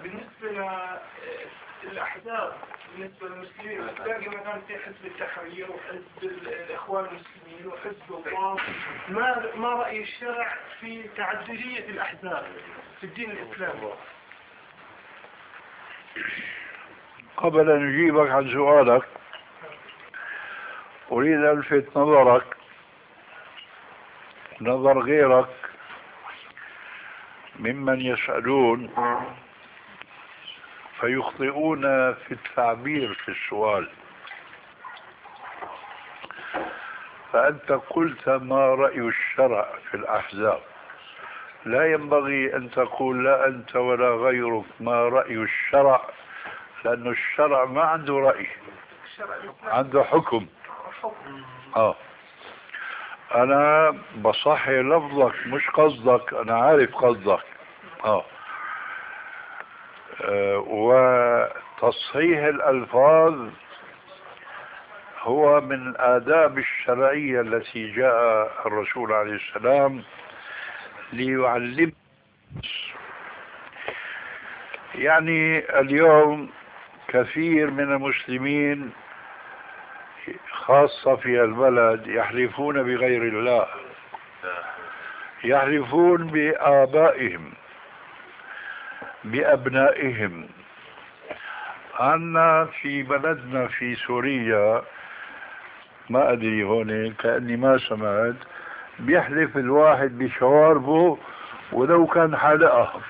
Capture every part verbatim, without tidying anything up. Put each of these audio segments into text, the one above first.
بالنسبة للأحزاب بالنسبة للمسلمين تلاقي مثلا في حزب التحرير وحزب الإخوان المسلمين وحزب الوطن. ما ما رأي الشرع في تعددية الأحزاب في الدين الإسلامي؟ قبل أن أجيبك عن سؤالك أريد أن ألفت نظرك نظر غيرك ممن يسألون فيخطئون في التعبير في السؤال. فأنت قلت ما رأي الشرع في الأحزاب، لا ينبغي أن تقول لا أنت ولا غيرك ما رأي الشرع، لأن الشرع ما عنده رأي، عنده حكم. آه. أنا بصحي لفظك مش قصدك، أنا عارف قصدك. آه. آه. وتصحيح الألفاظ هو من الآداب الشرعية التي جاء الرسول عليه السلام ليعلم. يعني اليوم كثير من المسلمين خاصة في البلد يحلفون بغير الله، يحلفون بآبائهم بأبنائهم. عنا في بلدنا في سوريا ما أدري هون كأني ما سمعت، بيحلف الواحد بشواربه ولو كان حلقة،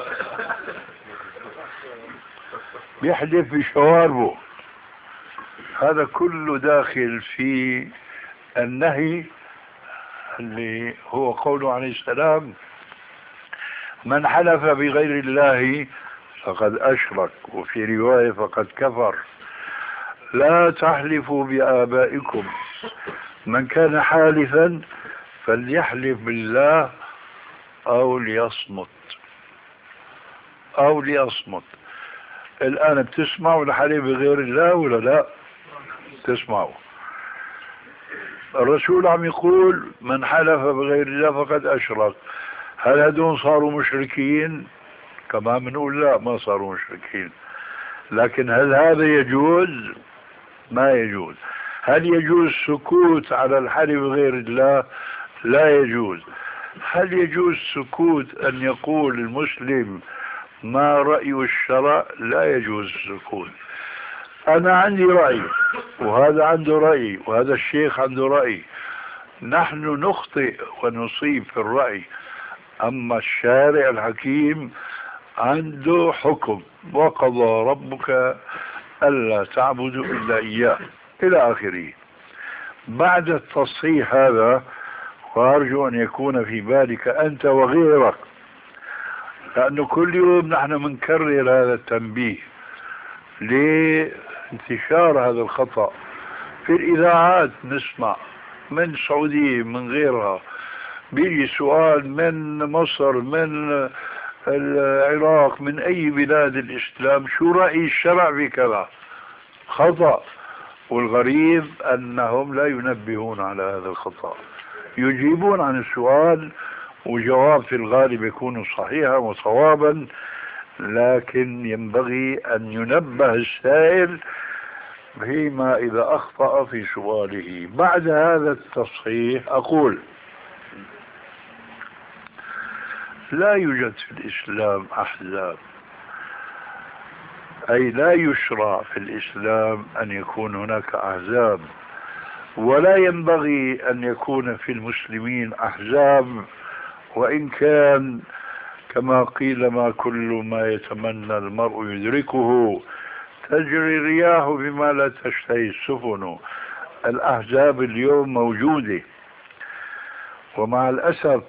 بيحلف بشواربه. هذا كله داخل في النهي اللي هو قوله عليه السلام من حلف بغير الله فقد أشرك، وفي رواية فقد كفر. لا تحلفوا بآبائكم، من كان حالفا فليحلف بالله أو ليصمت أو ليصمت. الآن بتسمعوا الحلف بغير الله ولا لا؟ تسمعوا. الرسول عم يقول من حلف بغير الله فقد أشرك. هل هدول صاروا مشركين؟ كما بنقول لا، ما صاروا مشركين. لكن هل هذا يجوز؟ ما يجوز. هل يجوز سكوت على الحلف بغير الله؟ لا يجوز. هل يجوز سكوت أن يقول المسلم ما رأي الشرع؟ لا يجوز السكوت. أنا عندي رأي وهذا عنده رأي وهذا الشيخ عنده رأي، نحن نخطئ ونصيب في الرأي، أما الشارع الحكيم عنده حكم وقضى ربك ألا تعبدوا إلا إياه إلى آخره. بعد التصحيح هذا، وأرجو أن يكون في بالك أنت وغيرك، لأنه كل يوم نحن منكرر هذا التنبيه لانتشار هذا الخطأ في الإذاعات. نسمع من السعودية من غيرها بيجي سؤال من مصر من العراق من أي بلاد الإسلام، شو رأي الشرع بكذا؟ خطأ. والغريب أنهم لا ينبهون على هذا الخطأ، يجيبون عن السؤال وجواب في الغالب يكون صحيحا وصوابا، لكن ينبغي أن ينبه السائل فيما إذا أخطأ في سؤاله. بعد هذا التصحيح أقول لا يوجد في الإسلام أحزاب، أي لا يشرع في الإسلام أن يكون هناك أحزاب، ولا ينبغي أن يكون في المسلمين أحزاب، وإن كان كما قيل ما كل ما يتمنى المرء يدركه، تجري الرياح بما لا تشتهي السفن. الأحزاب اليوم موجودة، ومع الأسف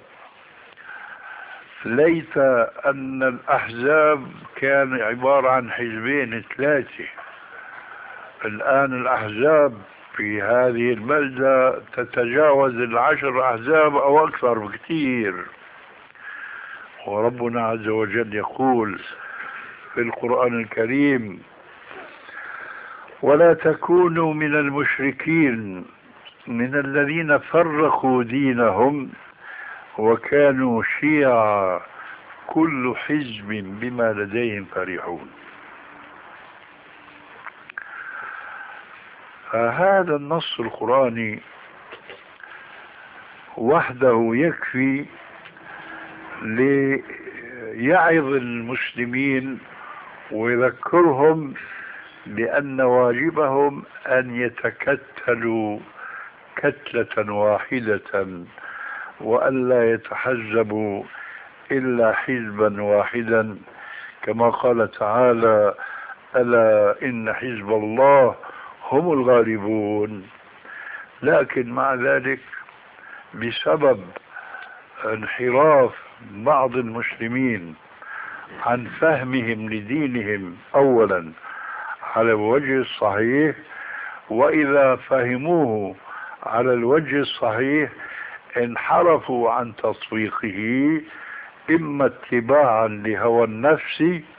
ليت أن الأحزاب كان عبارة عن حزبين ثلاثة. الآن الأحزاب في هذه البلدة تتجاوز العشر أحزاب أو أكثر بكثير. وربنا عز وجل يقول في القرآن الكريم ولا تكونوا من المشركين من الذين فرقوا دينهم وكانوا شيعا كل حزب بما لديهم فرحون. فهذا النص القرآني وحده يكفي ليعظ المسلمين ويذكرهم بأن واجبهم أن يتكتلوا كتلة واحدة وأن لا يتحزبوا إلا حزبا واحدا، كما قال تعالى: ألا إن حزب الله هم الغالبون. لكن مع ذلك بسبب انحراف بعض المسلمين عن فهمهم لدينهم أولا على الوجه الصحيح، وإذا فهموه على الوجه الصحيح انحرفوا عن تطبيقه، إما اتباعا لهوى النفس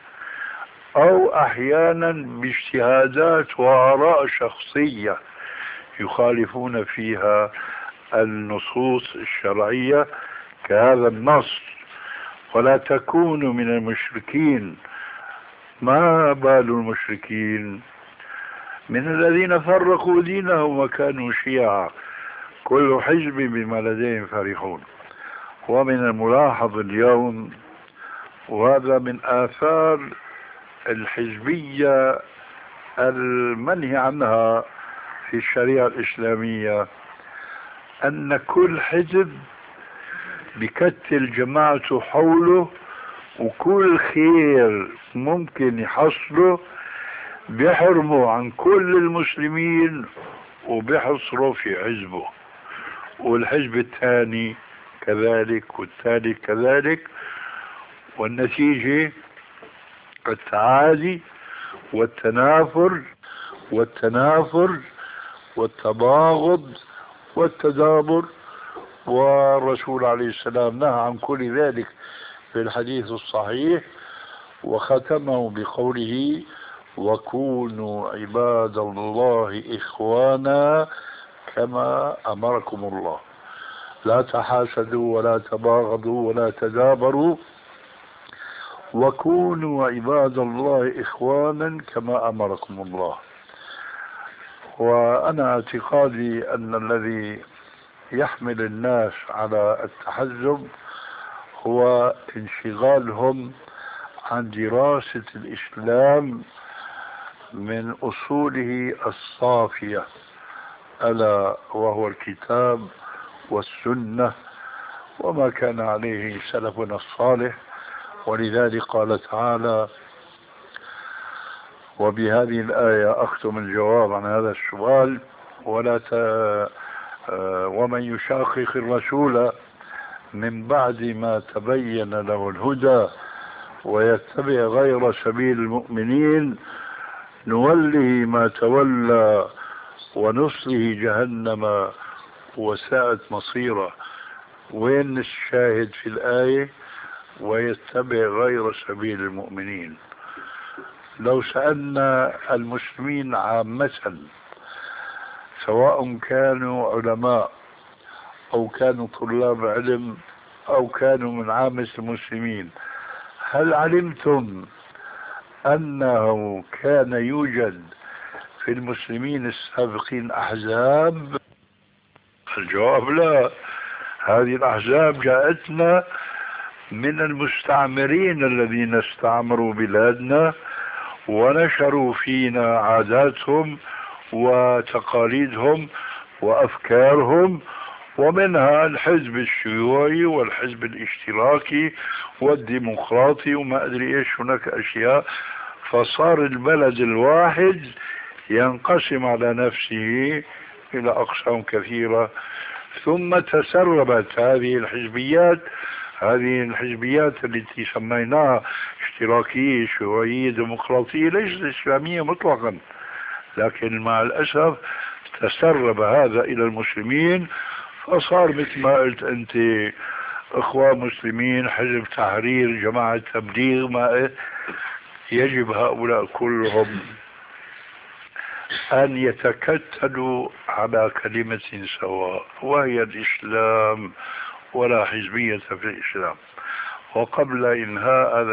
أو أحيانا باجتهادات وآراء شخصية يخالفون فيها النصوص الشرعية كهذا النص: ولا تكونوا من المشركين. ما بال المشركين؟ من الذين فرقوا دينهم وكانوا شيعا كل حزب بما لديهم فرحون. ومن الملاحظ اليوم، وهذا من آثار الحزبية المنهي عنها في الشريعة الإسلامية، أن كل حزب بكتل جماعته حوله، وكل خير ممكن يحصله بيحرمه عن كل المسلمين وبيحصره في حزبه، والحزب الثاني كذلك والثالث كذلك، والنتيجة التعادي والتنافر والتنافر والتباغض والتدابر. والرسول عليه السلام نهى عن كل ذلك في الحديث الصحيح، وختمه بقوله: وكونوا عباد الله إخوانا كما أمركم الله. لا تحاسدوا ولا تباغضوا ولا تدابروا، وكونوا عباد الله إخوانا كما أمركم الله. وأنا اعتقادي أن الذي يحمل الناس على التحزب هو انشغالهم عن دراسة الإسلام من أصوله الصافية، ألا وهو الكتاب والسنة وما كان عليه سلفنا الصالح. ولذلك قال تعالى: وبهذه الآية أختم الجواب عن هذا السؤال: ولا ت... ومن يشاقق الرسول من بعد ما تبين له الهدى ويتبع غير سبيل المؤمنين نوله ما تولى ونصله جهنم وساءت مصيره. وين الشاهد في الآية؟ ويتبع غير سبيل المؤمنين. لو سألنا المسلمين عامة، سواء كانوا علماء أو كانوا طلاب علم أو كانوا من عامة المسلمين: هل علمتم أنه كان يوجد في المسلمين السابقين أحزاب؟ الجواب لا. هذه الأحزاب جاءتنا من المستعمرين الذين استعمروا بلادنا ونشروا فينا عاداتهم وتقاليدهم وأفكارهم، ومنها الحزب الشيوعي والحزب الاشتراكي والديمقراطي وما أدري إيش، هناك أشياء. فصار البلد الواحد ينقسم على نفسه إلى أقسام كثيرة، ثم تسربت هذه الحزبيات هذه الحزبيات التي سميناها اشتراكية شيوعية ديمقراطية ليست إسلامية مطلقا، لكن مع الأسف تسرب هذا إلى المسلمين، فصار مثل ما قلت أنت إخوان مسلمين، حزب تحرير، جماعة تبليغ. ما يجب هؤلاء كلهم أن يتكتلوا على كلمة سواء، وهي الإسلام، ولا حزبية في الإسلام. وقبل إنهاء هذا